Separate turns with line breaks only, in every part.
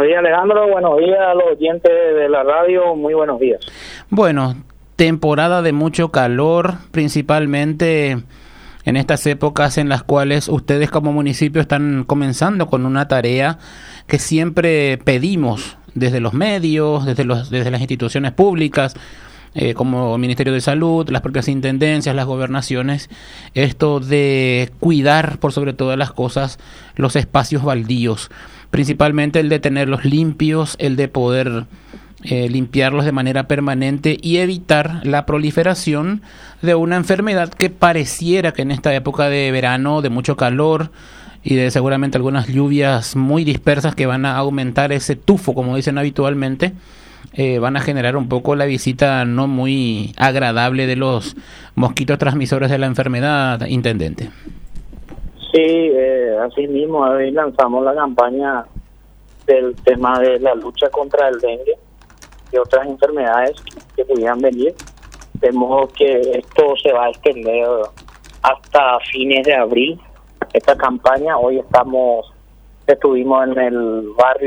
días, Alejandro. Buenos días a los oyentes de la radio. Muy buenos días.
Bueno, temporada de mucho calor, principalmente en estas épocas en las cuales ustedes como municipio están comenzando con una tarea que siempre pedimos desde los medios, desde las instituciones públicas, como el Ministerio de Salud, las propias intendencias, las gobernaciones, esto de cuidar por sobre todas las cosas los espacios baldíos, principalmente el de tenerlos limpios, el de poder limpiarlos de manera permanente y evitar la proliferación de una enfermedad que pareciera que en esta época de verano, de mucho calor y de seguramente algunas lluvias muy dispersas que van a aumentar ese tufo, como dicen habitualmente, van a generar un poco la visita no muy agradable de los mosquitos transmisores de la enfermedad, intendente.
Sí, así mismo, hoy lanzamos la campaña del tema de la lucha contra el dengue y otras enfermedades que pudieran venir, de modo que esto se va a extender hasta fines de abril. Esta campaña, hoy estamos en el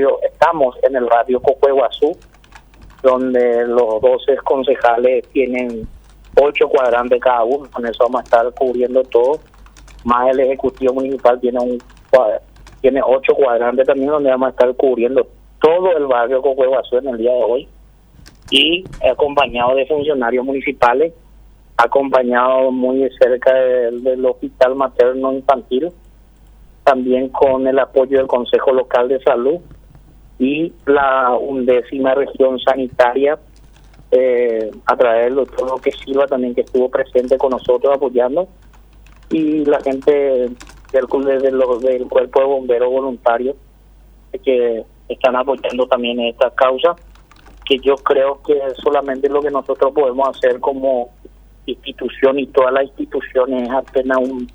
barrio Cocueguazú, donde los 12 concejales tienen 8 cuadrantes cada uno. Con eso vamos a estar cubriendo todo, más el Ejecutivo Municipal tiene 8 cuadrantes también, donde vamos a estar cubriendo todo el barrio Cocueguazú en el día de hoy, y acompañado de funcionarios municipales, acompañado muy de cerca del Hospital Materno Infantil, también con el apoyo del Consejo Local de Salud y la 11ª región sanitaria, a través del doctor Roque Silva también, que estuvo presente con nosotros apoyando, y la gente del Cuerpo de Bomberos Voluntarios que están apoyando también esta causa, que yo creo que solamente lo que nosotros podemos hacer como institución, y todas las instituciones, es apenas un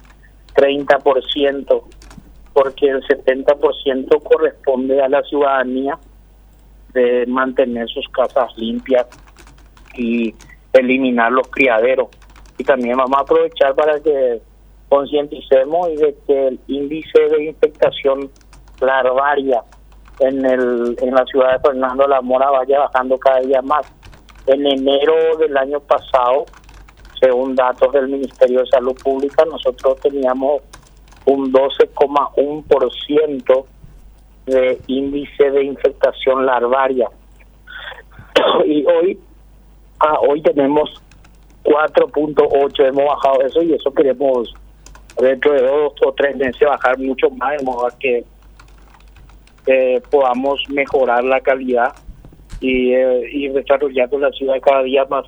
30%, porque el 70% corresponde a la ciudadanía, de mantener sus casas limpias y eliminar los criaderos. Y también vamos a aprovechar para que concienticemos y de que el índice de infectación larvaria en la ciudad de Fernando de la Mora vaya bajando cada día más. En enero del año pasado, según datos del Ministerio de Salud Pública, nosotros teníamos un 12,1% de índice de infectación larvaria, y hoy tenemos 4.8, hemos bajado eso, y eso queremos dentro de 2 o 3 meses bajar mucho más, de modo que podamos mejorar la calidad y desarrollando la ciudad cada día más.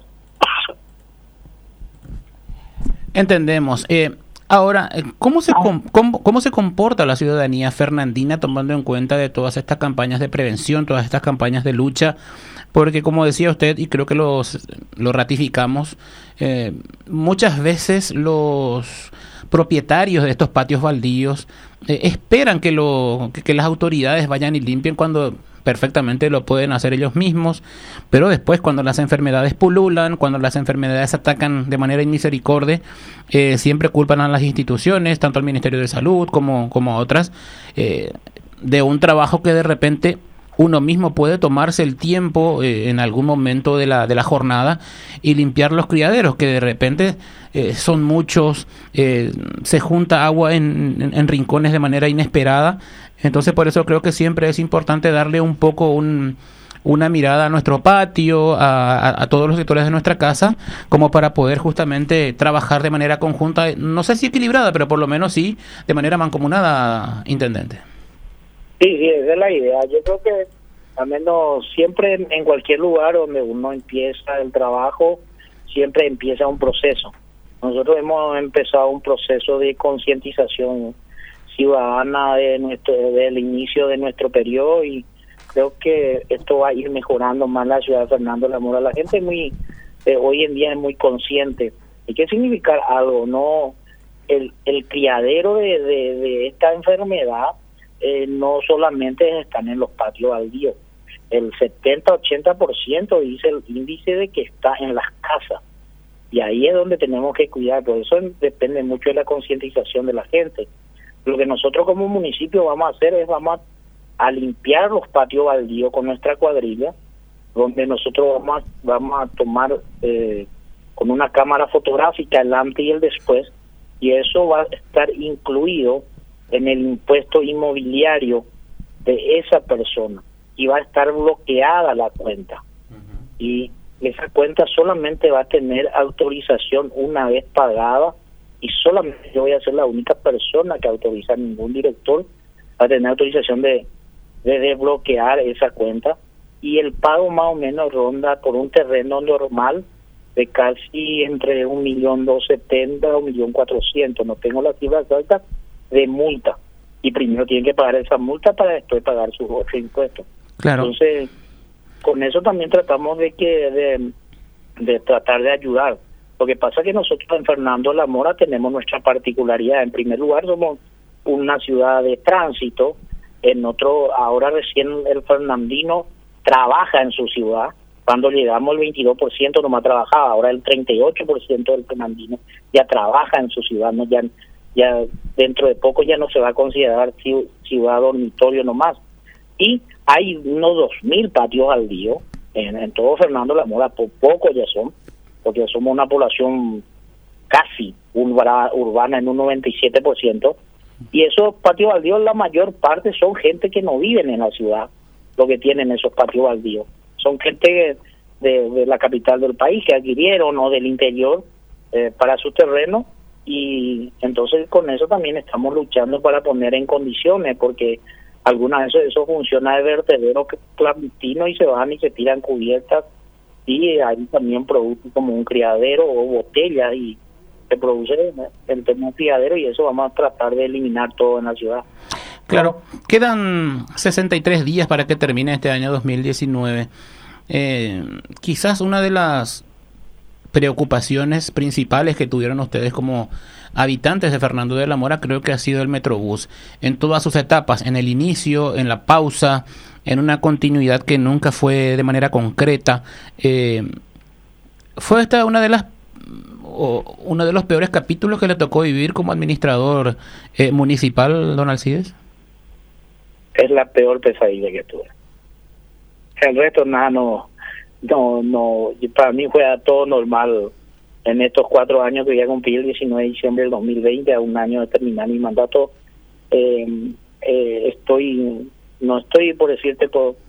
Entendemos. Ahora, ¿cómo se comporta la ciudadanía fernandina tomando en cuenta de todas estas campañas de prevención, todas estas campañas de lucha? Porque, como decía usted, y creo que lo ratificamos, muchas veces los propietarios de estos patios baldíos esperan que las autoridades vayan y limpien, cuando perfectamente lo pueden hacer ellos mismos, pero después, cuando las enfermedades pululan, cuando las enfermedades atacan de manera inmisericordia, siempre culpan a las instituciones, tanto al Ministerio de Salud como a otras, de un trabajo que de repente uno mismo puede tomarse el tiempo en algún momento de la jornada y limpiar los criaderos, que de repente son muchos, se junta agua en rincones de manera inesperada. Entonces, por eso creo que siempre es importante darle un poco una mirada a nuestro patio, a todos los sectores de nuestra casa, como para poder justamente trabajar de manera conjunta, no sé si equilibrada, pero por lo menos sí de manera mancomunada, intendente.
Sí, esa es la idea. Yo creo que al menos siempre en cualquier lugar donde uno empieza el trabajo, siempre empieza un proceso. Nosotros hemos empezado un proceso de concientización ciudadana del inicio de nuestro periodo, y creo que esto va a ir mejorando más la ciudad de Fernando de la Mora. La gente hoy en día es muy consciente. ¿Y qué significa algo? No, el criadero de esta enfermedad no solamente están en los patios baldíos. El 70-80% dice el índice de que está en las casas. Y ahí es donde tenemos que cuidar. Por eso depende mucho de la concientización de la gente. Lo que nosotros como municipio vamos a hacer es vamos a limpiar los patios baldíos con nuestra cuadrilla, donde nosotros vamos a tomar con una cámara fotográfica el antes y el después, y eso va a estar incluido en el impuesto inmobiliario de esa persona, y va a estar bloqueada la cuenta. Y esa cuenta solamente va a tener autorización una vez pagada, y solamente yo voy a ser la única persona que autoriza, ningún director va a tener autorización de desbloquear esa cuenta. Y el pago más o menos ronda por un terreno normal de casi entre 1.270.000 o 1.400.000, no tengo la cifra exacta, de multa. Y primero tienen que pagar esa multa para después pagar sus otros impuestos.
Claro.
Entonces, con eso también tratamos de tratar de ayudar. Lo que pasa es que nosotros en Fernando de la Mora tenemos nuestra particularidad. En primer lugar, somos una ciudad de tránsito. En otro, ahora recién el fernandino trabaja en su ciudad. Cuando llegamos el 22% nomás trabajaba, ahora el 38% del fernandino ya trabaja en su ciudad, no ya dentro de poco ya no se va a considerar ciudad dormitorio nomás. Y hay unos 2.000 patios baldíos en todo Fernando de la Mora, por poco ya son, porque somos una población casi urbana en un 97%, y esos patios baldíos la mayor parte son gente que no viven en la ciudad, lo que tienen esos patios baldíos. Son gente de la capital del país que adquirieron o del interior para su terreno, y entonces con eso también estamos luchando para poner en condiciones, porque algunas veces eso funciona de vertedero clandestino y se van y se tiran cubiertas, y ahí también produce como un criadero o botellas, y se produce el tema de criadero, y eso vamos a tratar de eliminar todo en la ciudad.
Claro, quedan 63 días para que termine este año 2019. Quizás una de las preocupaciones principales que tuvieron ustedes como habitantes de Fernando de la Mora creo que ha sido el Metrobús, en todas sus etapas, en el inicio, en la pausa, en una continuidad que nunca fue de manera concreta. ¿Fue esta uno de los peores capítulos que le tocó vivir como administrador municipal, don Alcides?
Es la peor pesadilla que tuve. El resto nada, no, para mí fue todo normal en estos 4 años que voy a cumplir el 19 de diciembre del 2020, a un año de terminar mi mandato. No estoy, por decirte,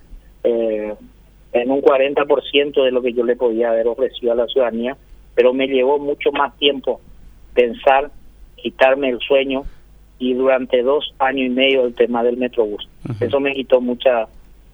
en un 40% de lo que yo le podía haber ofrecido a la ciudadanía, pero me llevó mucho más tiempo pensar, quitarme el sueño, y durante 2 años y medio el tema del Metrobús. Uh-huh. Eso me quitó muchas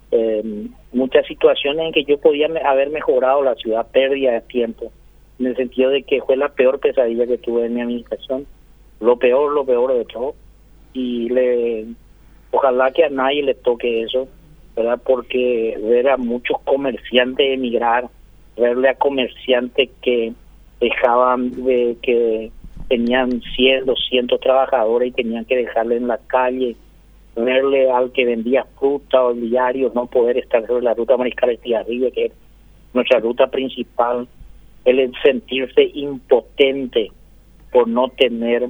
situaciones en que yo podía haber mejorado la ciudad, pérdida de tiempo, en el sentido de que fue la peor pesadilla que tuve en mi administración, lo peor de todo, y ojalá que a nadie le toque eso, ¿verdad? Porque ver a muchos comerciantes emigrar, verle a comerciantes que dejaban que tenían 100, 200 trabajadores y tenían que dejarle en la calle, verle al que vendía fruta o diarios no poder estar sobre la ruta Mariscal Estigarribia, que es nuestra ruta principal, el sentirse impotente por no tener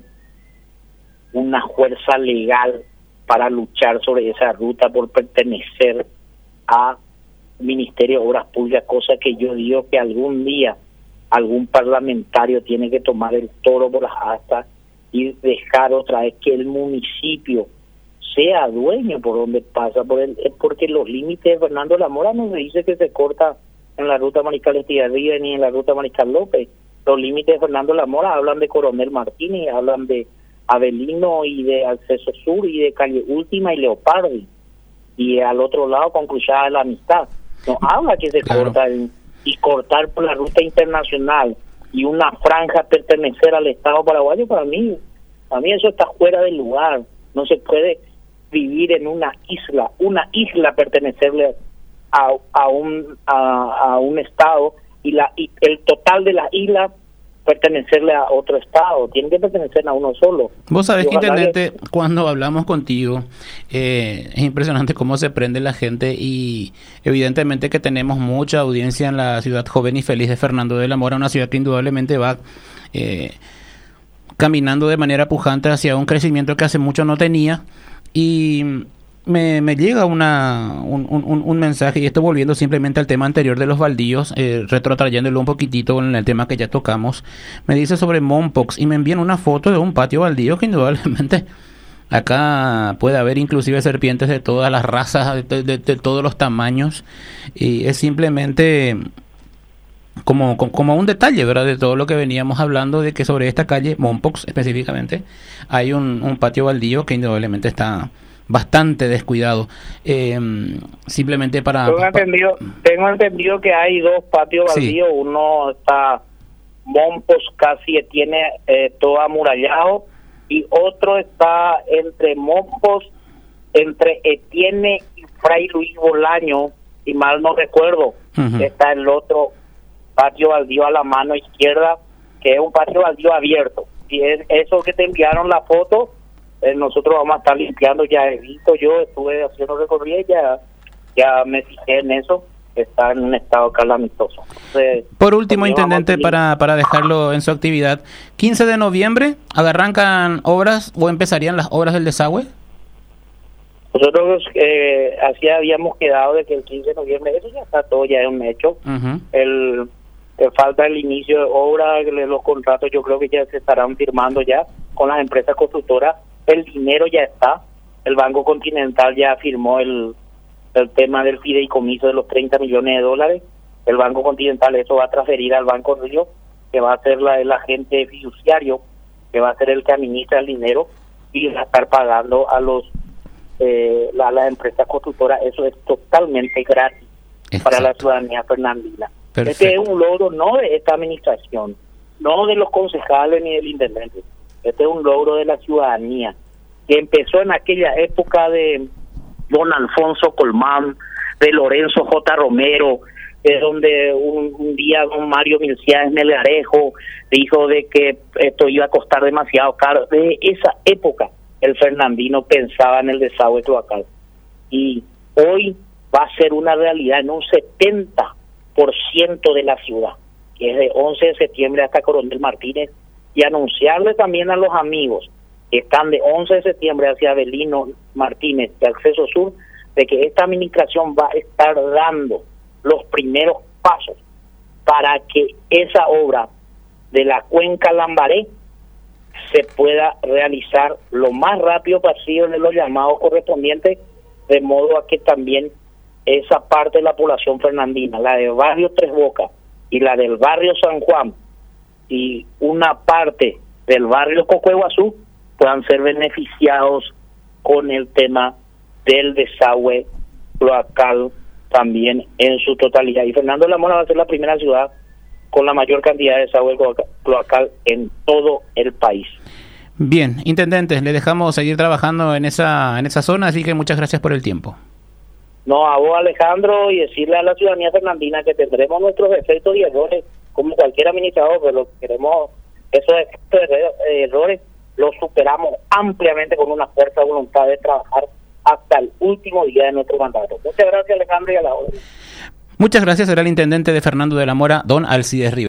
una fuerza legal para luchar sobre esa ruta, por pertenecer a Ministerio de Obras Públicas, cosa que yo digo que algún día algún parlamentario tiene que tomar el toro por las astas y dejar otra vez que el municipio sea dueño por donde pasa, porque los límites de Fernando de la Mora no se dice que se corta en la ruta Mariscal Estigarribia ni en la ruta Mariscal López. Los límites de Fernando de la Mora hablan de Coronel Martínez, hablan de Avelino y de Acceso Sur y de Calle Última y Leopardi, y al otro lado con Cruzada de la Amistad. No habla que se corta y cortar por la ruta internacional y una franja pertenecer al Estado paraguayo. Para mí eso está fuera del lugar. No se puede vivir en una isla pertenecerle a un Estado y el total de la isla pertenecerle a otro Estado. Tienen que pertenecer a uno solo.
Vos sabés que, intendente, cuando hablamos contigo, es impresionante cómo se prende la gente, y evidentemente que tenemos mucha audiencia en la ciudad joven y feliz de Fernando de la Mora, una ciudad que indudablemente va caminando de manera pujante hacia un crecimiento que hace mucho no tenía, y me llega un mensaje, y esto volviendo simplemente al tema anterior de los baldíos, retrotrayéndolo un poquitito en el tema que ya tocamos. Me dice sobre Mompox y me envían una foto de un patio baldío que indudablemente acá puede haber inclusive serpientes de todas las razas, de todos los tamaños, y es simplemente como un detalle, ¿verdad? De todo lo que veníamos hablando, de que sobre esta calle, Mompox específicamente, hay un patio baldío que indudablemente está bastante descuidado. Simplemente para...
Tengo entendido que hay dos patios baldíos, sí. Uno está Mompox, casi tiene todo amurallado, y otro está entre Mompox, entre Etienne y Fray Luis Bolaño, si mal no recuerdo. Está el otro patio baldío a la mano izquierda, que es un patio baldío abierto. Si es eso que te enviaron la foto, nosotros vamos a estar limpiando. Ya he visto, yo estuve haciendo recorrido, ya me fijé en eso. Está en un estado calamitoso. Entonces,
por último, intendente, para dejarlo en su actividad, 15 de noviembre, ¿arrancan obras o empezarían las obras del desagüe?
Nosotros así habíamos quedado de que el 15 de noviembre, eso ya está todo, ya es un hecho. Falta el inicio de obra, los contratos yo creo que ya se estarán firmando ya con las empresas constructoras. El dinero ya está, el Banco Continental ya firmó el tema del fideicomiso de los 30 millones de dólares. El Banco Continental eso va a transferir al Banco Río, que va a ser el agente fiduciario, que va a ser el que administra el dinero y va a estar pagando a las empresas constructoras. Eso es totalmente gratis. Exacto. Para la ciudadanía fernandina. Perfecto. Este es un logro no de esta administración, no de los concejales ni del intendente. Este es un logro de la ciudadanía, que empezó en aquella época de don Alfonso Colmán, de Lorenzo J. Romero, es donde un día don Mario Milciades Melgarejo dijo de que esto iba a costar demasiado caro. De esa época el fernandino pensaba en el desagüe cloacal, y hoy va a ser una realidad en un 70% de la ciudad, que es de 11 de septiembre hasta Coronel Martínez, y anunciarle también a los amigos que están de 11 de septiembre hacia Avelino Martínez de Acceso Sur, de que esta administración va a estar dando los primeros pasos para que esa obra de la cuenca Lambaré se pueda realizar lo más rápido posible en los llamados correspondientes, de modo a que también esa parte de la población fernandina, la del barrio Tres Bocas y la del barrio San Juan y una parte del barrio Cocueguazú, puedan ser beneficiados con el tema del desagüe cloacal también en su totalidad. Y Fernando de la Mora va a ser la primera ciudad con la mayor cantidad de desagüe cloacal en todo el país.
Bien, intendente, le dejamos seguir trabajando en esa zona, así que muchas gracias por el tiempo.
No, a vos, Alejandro, y decirle a la ciudadanía fernandina que tendremos nuestros defectos y errores, como cualquier administrador, pero lo que queremos, esos defectos y errores los superamos ampliamente con una fuerza de voluntad de trabajar hasta el último día de nuestro mandato. Muchas gracias, Alejandro, y a la orden.
Muchas gracias, era el intendente de Fernando de la Mora, don Alcides Rivera.